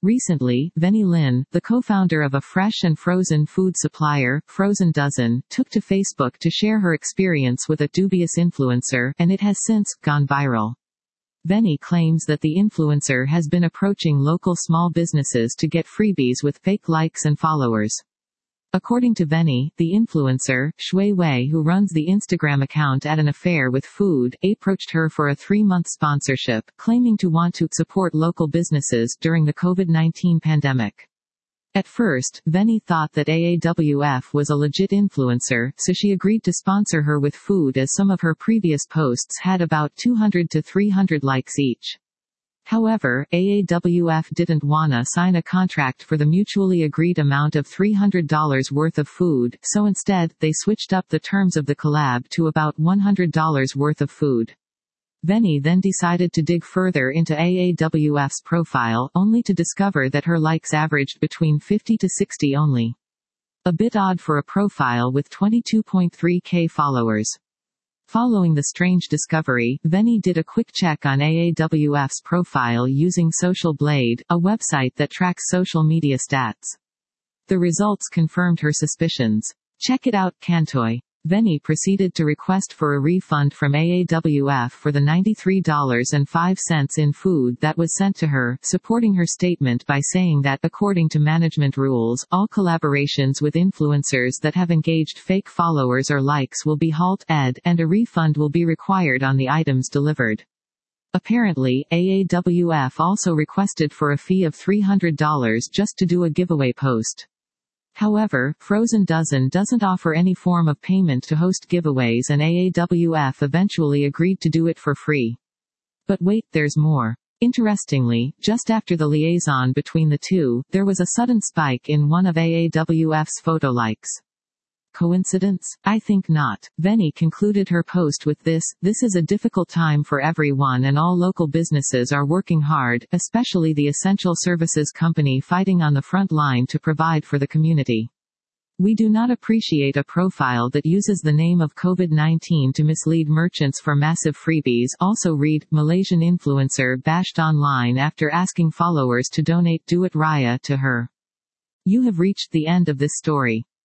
Recently, Venny Lin, the co-founder of a fresh and frozen food supplier, Frozen Dozen, took to Facebook to share her experience with a dubious influencer, and it has since gone viral. Venny claims that the influencer has been approaching local small businesses to get freebies with fake likes and followers. According to Venny, the influencer, Shui Wei, who runs the Instagram account At an Affair with Food, approached her for a 3-month sponsorship, claiming to want to support local businesses during the COVID-19 pandemic. At first, Venny thought that AAWF was a legit influencer, so she agreed to sponsor her with food as some of her previous posts had about 200 to 300 likes each. However, AAWF didn't wanna sign a contract for the mutually agreed amount of $300 worth of food, so instead, they switched up the terms of the collab to about $100 worth of food. Venny then decided to dig further into AAWF's profile, only to discover that her likes averaged between 50 to 60 only. A bit odd for a profile with 22.3k followers. Following the strange discovery, Venny did a quick check on AAWF's profile using Social Blade, a website that tracks social media stats. The results confirmed her suspicions. Check it out, Cantoy. Venny proceeded to request for a refund from AAWF for the $93.05 in food that was sent to her, supporting her statement by saying that, according to management rules, all collaborations with influencers that have engaged fake followers or likes will be halted, and a refund will be required on the items delivered. Apparently, AAWF also requested for a fee of $300 just to do a giveaway post. However, Frozen Dozen doesn't offer any form of payment to host giveaways, and AAWF eventually agreed to do it for free. But wait, there's more. Interestingly, just after the liaison between the two, there was a sudden spike in one of AAWF's photo likes. Coincidence? I think not. Venny concluded her post with this is a difficult time for everyone, and all local businesses are working hard, especially the essential services company fighting on the front line to provide for the community. We do not appreciate a profile that uses the name of COVID-19 to mislead merchants for massive freebies. Also read, Malaysian influencer bashed online after asking followers to donate Duit Raya to her. You have reached the end of this story.